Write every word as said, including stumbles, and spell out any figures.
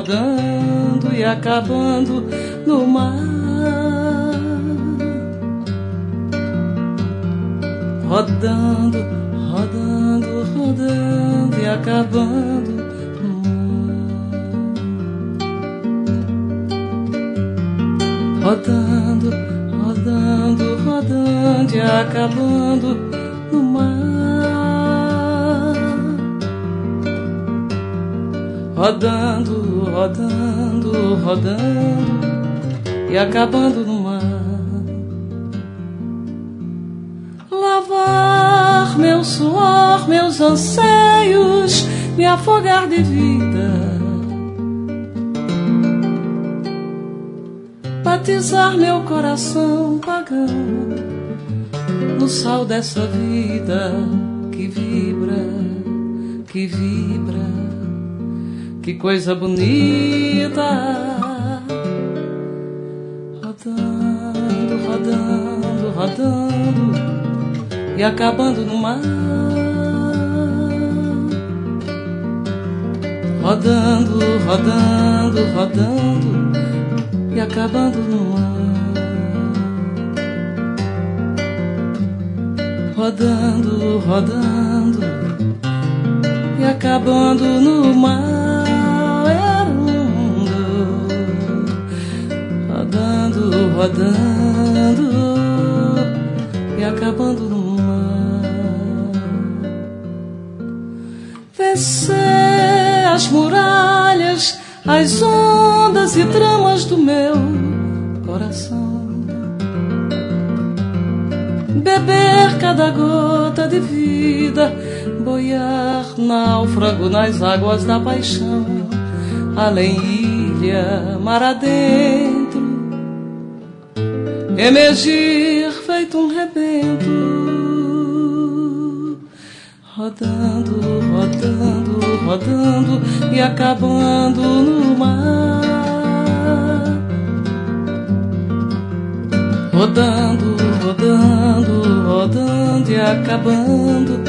rodando e acabando no mar. Rodando, rodando, rodando e acabando no mar. Rodando, rodando, rodando e acabando no mar. Rodando, rodando, rodando e acabando no mar. Lavar meu suor, meus anseios, me afogar de vida, batizar meu coração pagão no sal dessa vida que vibra, que vibra. Que coisa bonita. Rodando, rodando, rodando e acabando no mar. Rodando, rodando, rodando e acabando no mar. Rodando, rodando e acabando no mar. Rodando, rodando e acabando no mar. Vencer as muralhas, as ondas e tramas do meu coração. Beber cada gota de vida, boiar náufrago nas águas da paixão. Além ilha, mar adentro, emergir feito um rebento. Rodando, rodando, rodando e acabando no mar. Rodando, rodando, rodando e acabando